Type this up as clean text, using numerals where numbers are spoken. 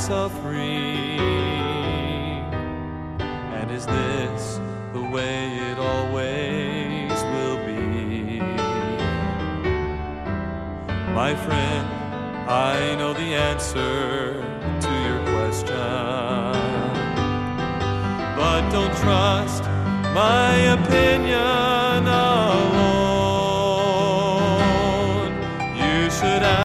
suffering? And is this the way it always will be? My friend, I know the answer to your question, but don't trust my opinion